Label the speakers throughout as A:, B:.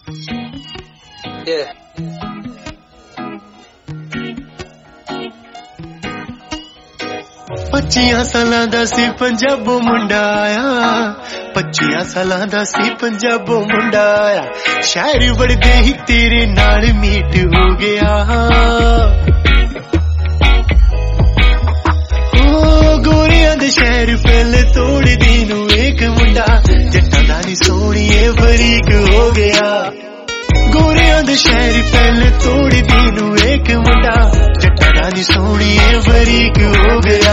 A: Yeah.
B: पच्चियां सालां दा सी पंजाबों मुंडा आया, 25 सालां दा सी पंजाबों मुंडा आया। शहर वड़दे ही तेरे नाल मीट हो गया। गोरियां दे शहर पहले तोड़ दी नू एक मुंडा, जट्टां दा नी सोहणीए बरीक हो गया। गोरियां दे शहर पहले तोड़ दी नू एक मुंडा, जट्टां दा नी सोहणीए बरीक हो गया।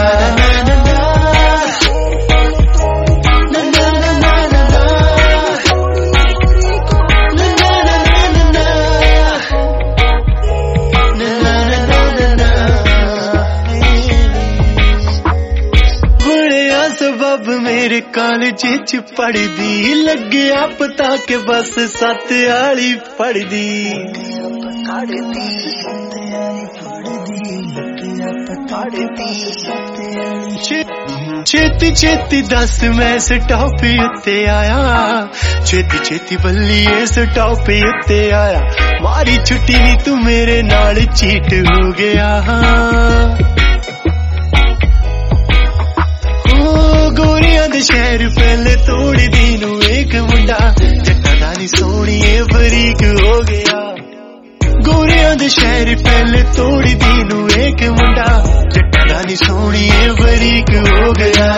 B: सबब मेरे कॉलेज च पढ़दी, लग्या पता के बस 7 आली पढ़दी। छेती छेती दस मैं स्टॉप उत्ते आया, छेती छेती बल्लिए स्टॉप उत्ते आया। मारी छुट्टी नी तू मेरे नाल चीट हो गया। गोरियां दे शहर पहले तोड़ दी नू एक मुंडा, जट्टां दा नी सोहणीए बरीक हो गया। गोरियां दे शहर पहले तोड़ दी नू एक मुंडा, जट्टां दा नी सोहणीए बरीक हो गया।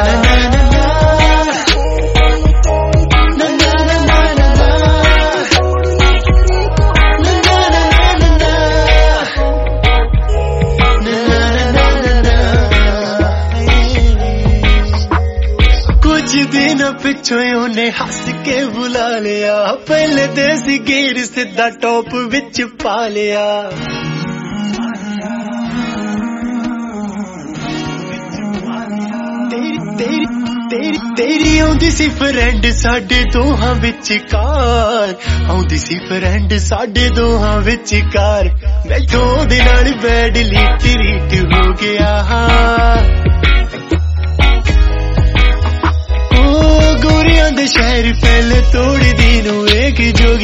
B: दिन पिछों उन्हें हंस के बुला लिया, पहले देसी गिर सीधा टॉप विच पा लिया। तेरी आउंदी सी फ्रेंड साडे दोहां विचकार, आउंदी सी फ्रेंड साडे दोहां विचकार। मैथों दे नाल बैडली ट्रीट हो गया। गोरियां दे शहर पहले तोड़ दी नू एक जोगी